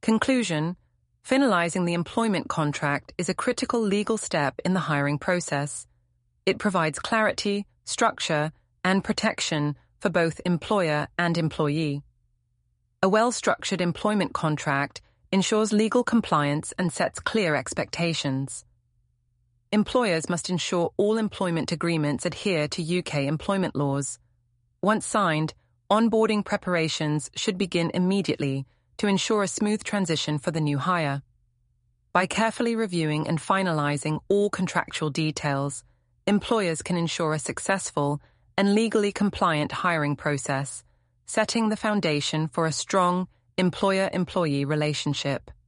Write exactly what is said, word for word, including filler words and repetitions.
Conclusion: finalizing the employment contract is a critical legal step in the hiring process. It provides clarity, structure, and protection for both employer and employee. A well-structured employment contract ensures legal compliance and sets clear expectations. Employers must ensure all employment agreements adhere to U K employment laws. Once signed, onboarding preparations should begin immediately to ensure a smooth transition for the new hire. By carefully reviewing and finalizing all contractual details, employers can ensure a successful and legally compliant hiring process, setting the foundation for a strong employer-employee relationship.